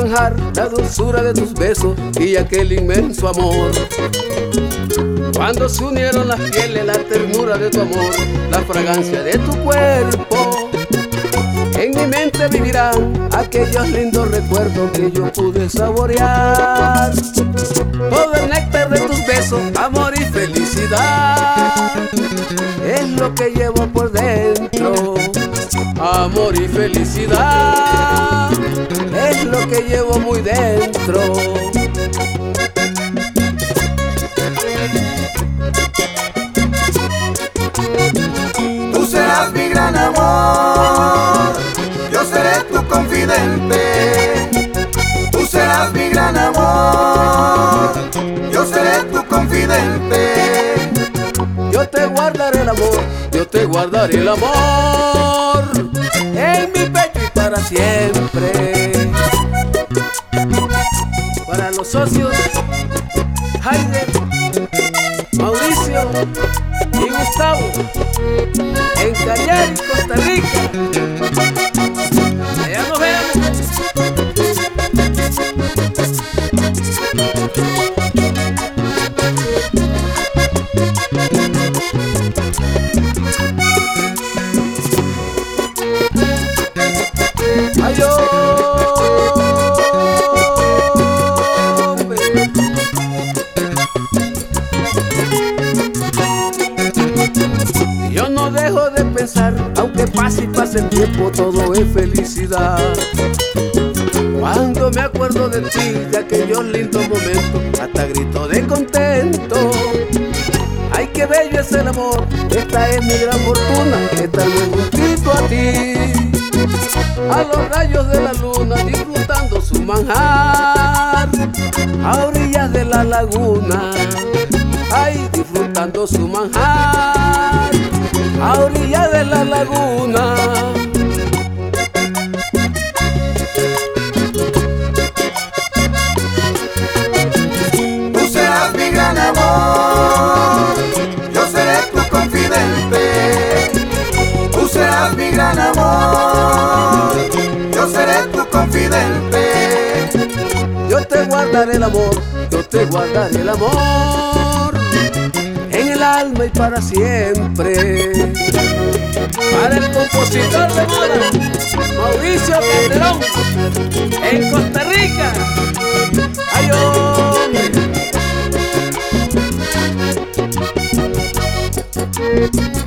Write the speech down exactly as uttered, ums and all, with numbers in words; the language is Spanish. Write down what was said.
manjar, la dulzura de tus besos y aquel inmenso amor. Cuando se unieron las pieles, la ternura de tu amor, la fragancia de tu cuerpo, en mi mente vivirán aquellos lindos recuerdos que yo pude saborear. Todo el néctar de tus besos, amor y felicidad, es lo que llevo por dentro. Amor y felicidad, es lo que llevo muy dentro. Tú serás mi gran amor, yo seré tu confidente. Tú serás mi gran amor, yo seré tu confidente. Yo te guardaré el amor, yo te guardaré el amor en mi pecho y para siempre. Para los socios Jaime, Mauricio y Gustavo en Cañari, Costa Rica. Allá nos vemos. Ay, hombre. Yo no dejo de pensar, aunque pase y pase el tiempo, todo es felicidad. Cuando me acuerdo de ti, de aquellos lindos momentos, hasta grito de contento. Ay, qué bello es el amor, esta es mi gran fortuna, estarme juntito a ti, a los rayos de la luna, disfrutando su manjar, a orillas de la laguna. Ay, disfrutando su manjar, a orillas de la laguna. Tú serás mi gran amor, yo seré tu confidente. Tú serás mi gran amor, yo seré tu confidente. Yo te guardaré el amor, yo te guardaré el amor en el alma y para siempre. Para el compositor de moda, Mauricio Calderón, en Costa Rica. Ay, hombre.